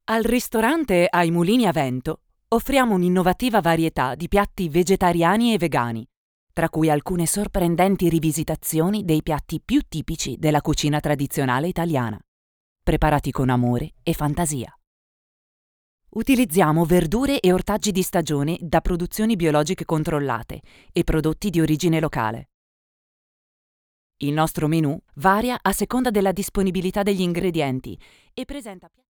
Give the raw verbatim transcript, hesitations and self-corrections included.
Al ristorante Ai Mulini a Vento offriamo un'innovativa varietà di piatti vegetariani e vegani, tra cui alcune sorprendenti rivisitazioni dei piatti più tipici della cucina tradizionale italiana, preparati con amore e fantasia. Utilizziamo verdure e ortaggi di stagione da produzioni biologiche controllate e prodotti di origine locale. Il nostro menù varia a seconda della disponibilità degli ingredienti e presenta